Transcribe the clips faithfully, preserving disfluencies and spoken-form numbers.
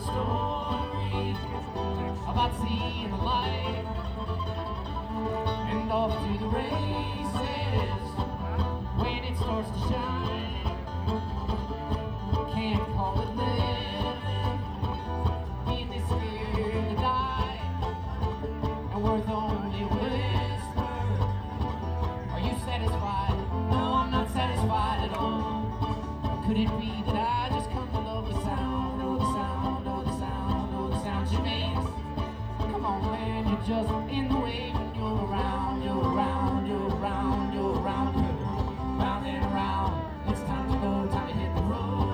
story about seeing the light and off to the races when it starts to shine. Can't call it living, being this scared to die, and worth only whisper. Are you satisfied? No, I'm not satisfied at all. Could it be that I just come to love the sound, oh the sound, oh the sound, oh the sound she makes? Come on man, you're just in the way when you're around, you're around, you're around, you're around, you're round and around. It's time to go, time to hit the road.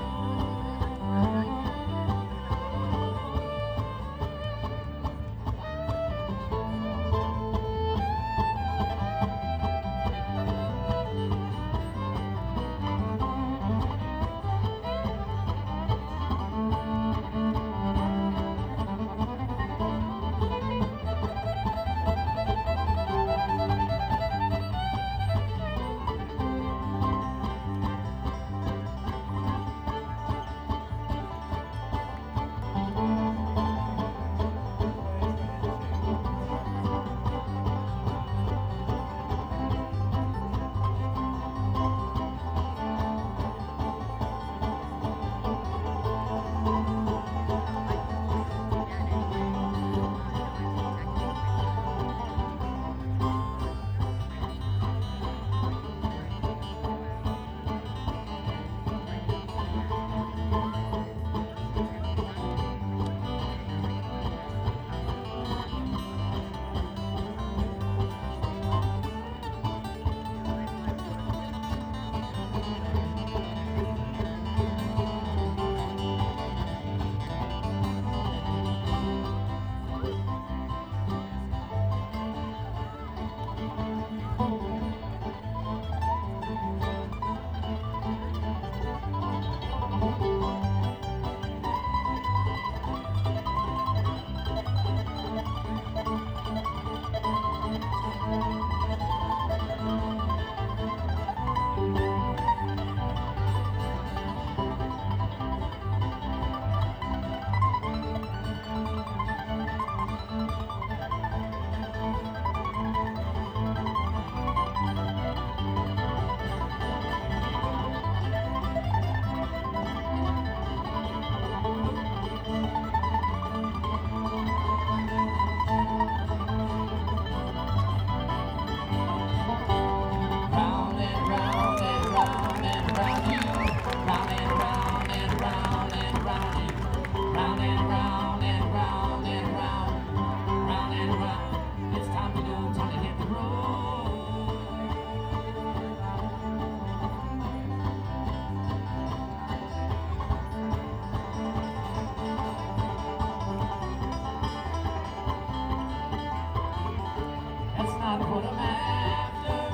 What I'm after,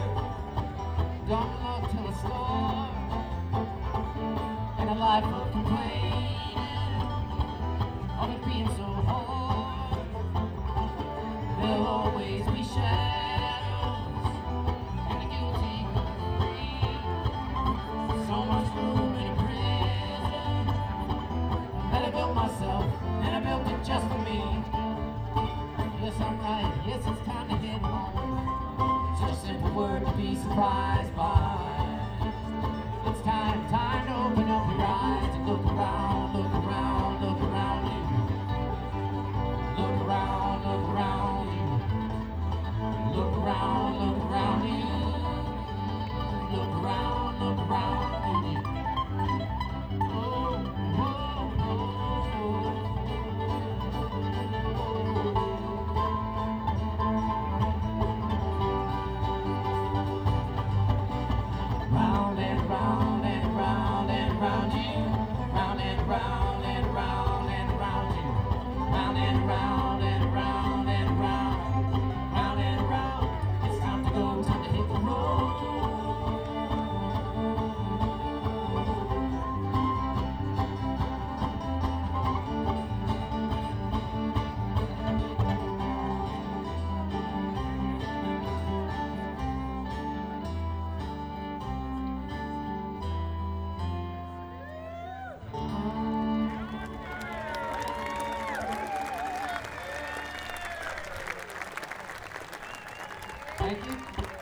don't look to the star, and a life of complaining, of it being so hard. There'll always be shadows, and the guilty go free. So much room in a prison that I built myself, and I built it just for me. Yes, I'm right, yes, it's time to head home. Just a simple word to be surprised by. It's time, time to open up your eyes and look around. Thank you.